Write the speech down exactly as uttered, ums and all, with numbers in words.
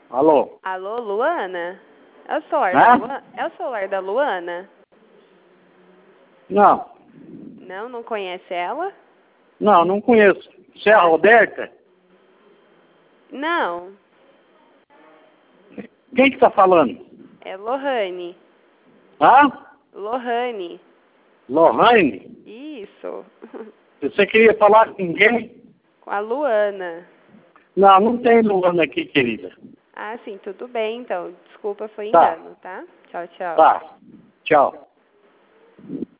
Alô? Alô, Luana? É o celular Hã? da Luana? É o celular da Luana? Não. Não, não conhece ela? Não, não conheço. Você é a Ah. Roberta? Não, Quem que tá falando? é Lohane. Hã? Lohane. Lohane? Isso. Você queria falar com quem? Com a Luana. Não, não tem Luana aqui, querida. Ah, sim, tudo bem, então. Desculpa, foi Tá. engano, tá? Tchau, tchau. Tá. Tchau.